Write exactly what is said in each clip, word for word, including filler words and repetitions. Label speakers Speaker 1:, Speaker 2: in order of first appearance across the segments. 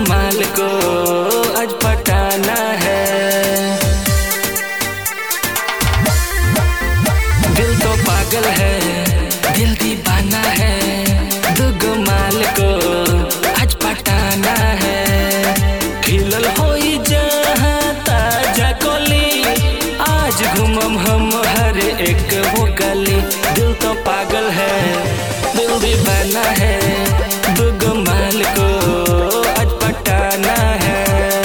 Speaker 1: माल को आज पटाना है। दिल तो पागल है, दिल दीवाना है, दुगो माल को आज पटाना है। खिलल होई जहाँ ताजा कोली, आज घूमम हम हर एक वो गली। दिल तो पागल है, दिल दीवाना है, दुगो माल को आज पटाना है।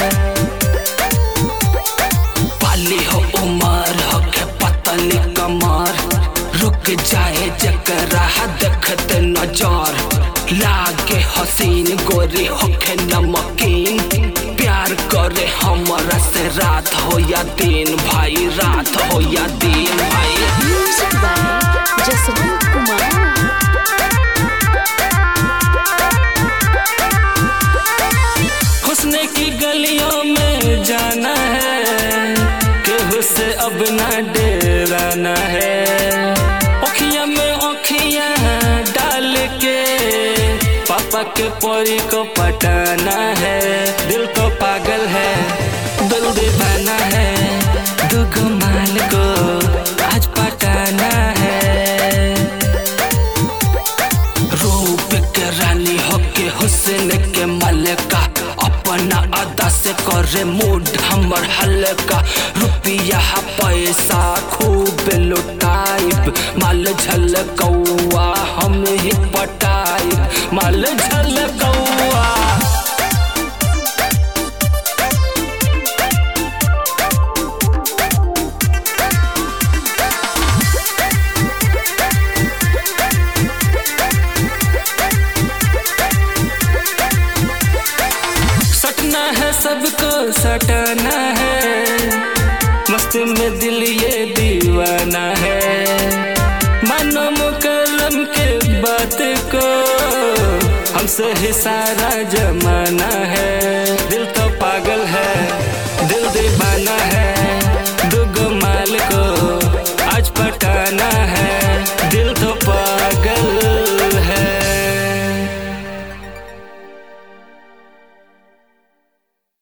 Speaker 1: पाली हो उमर हो के पतली कमर, रुक जाए जकरा देखते नजर। लागे हसीन गोरी होके नमकीन, प्यार करे हमरा से रात हो या दिन भाई, रात हो या दिन भाई।
Speaker 2: Music by Jaswant Kumar.
Speaker 1: हुस्न की गलियों में जाना है, केहू से अब ना डराना है। ओखियां में ओखियां डाल के पापा के परी को पटाना है। दिल तो पागल है, दिल दीवाना है, दुगो माल को आज पटाना है। रूप के रानी होके हुस्न के मलका, अपना अदा से करे मूड हमर हल्का। रुपया पैसा खूब लुटाइब, माल झलकौआ हम ही पटाइब, माल झलकौआ। सटना है सबको सटाना है, मस्त में दिल ये दीवाना है। मानो मुकर्रम के बात को, हमसे ही सारा जमाना है।